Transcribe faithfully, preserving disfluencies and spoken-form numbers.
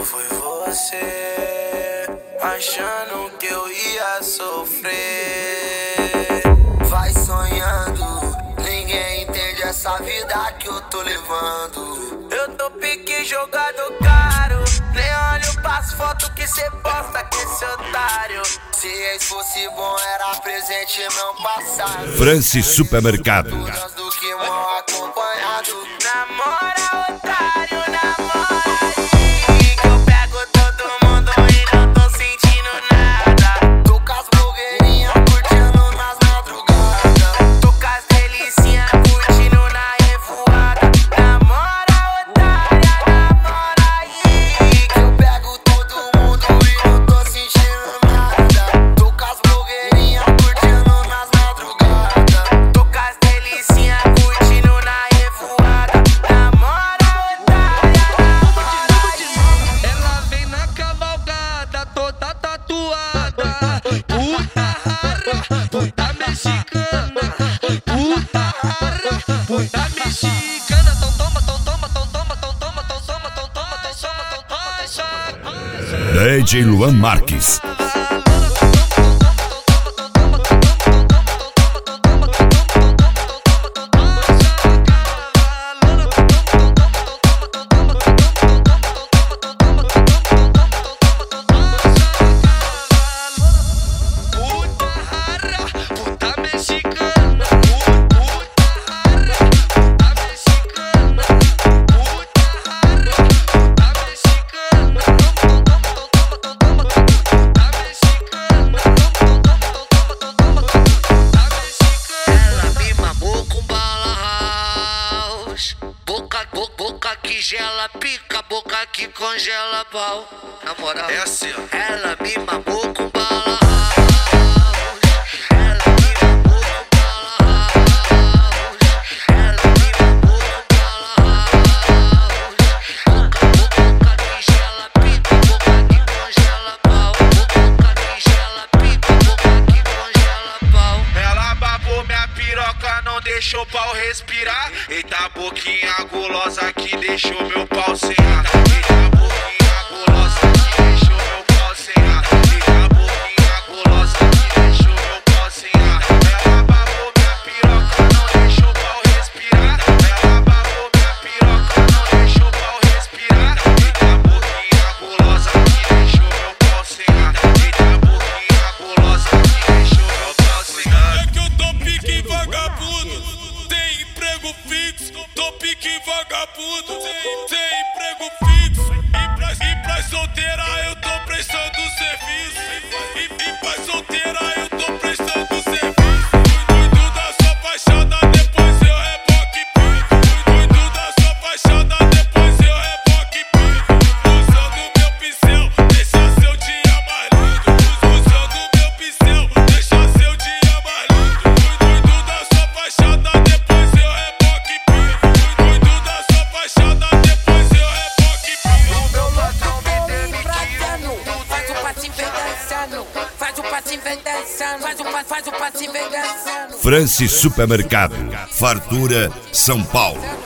foi você, achando que eu ia sofrer. Vai sonhando, ninguém entende essa vida que eu tô levando. Eu tô pique jogado caro, nem olho pras fotos que cê posta com esse otário. Se ex fosse bom era presente não passado. Francis Supermercado. Do que mal acompanhado. Namora, otário, namora aí, que eu pego todo mundo e não tô sentindo nada. Tô com as blogueirinhas curtindo nas madrugadas. Tô com as delicinhas curtindo na revoada. Namora, otária, namora aí, que eu pego todo mundo e não tô sentindo nada. Tô com as blogueirinhas curtindo nas madrugadas. Tô com as delicinhas curtindo na revoada. Namora, otária, namora aí. Ela vem na cavalgada toda tatuada. Puta rara, puta mexicana. Puta rara, puta mexicana. Então toma, então toma, então toma, então toma, então toma, então toma, então toma, então toma, então toma. D J Luan Marques. Boca que gela, pica, boca que congela pau. Na moral, é assim, ó. Ela me mamou com bala house. Ela me mamou com bala house. Ela me mamou com bala house. Boca, boca que gela, pica, boca que congela pau. Boca que gela, pica, boca que congela pau. Ela babou minha piroca, não deixou o pau respirar. Eita boquinha gulosa que deixou meu pau sem ar. Eita boquinha gulosa que deixou meu pau sem ar. Eita boquinha gulosa que deixou meu pau sem ar. Ela babou minha piroca, não deixou o pau respirar. Ela babou minha piroca, não deixou o pau respirar. Eita boquinha gulosa que deixou meu pau sem ar. Eita boquinha gulosa que deixou meu pau sem ar. É que eu tô pique vagabundo, tem emprego fixo. Tô pique vagabundo, tem, tem emprego fixo. E pra, e pra solteira eu tô prestando serviço. E, e pra solteira eu tô prestando serviço. Cuido da sua fachada, depois eu reboque pico. Cuido da sua fachada, depois eu reboque pico. Usando meu pincel, deixa seu dia mais lindo. Usando meu pincel, deixa seu dia mais lindo. Cuido da sua fachada, depois eu reboque pico. Cuido da sua fachada, depois eu reboque pico. O meu patrão me demitiu. Faz o passinho vem dançando. Faz o passinho vem dançando. Faz o passinho, faz o passinho vem dançando. Francis Supermercado. Fartura, São Paulo.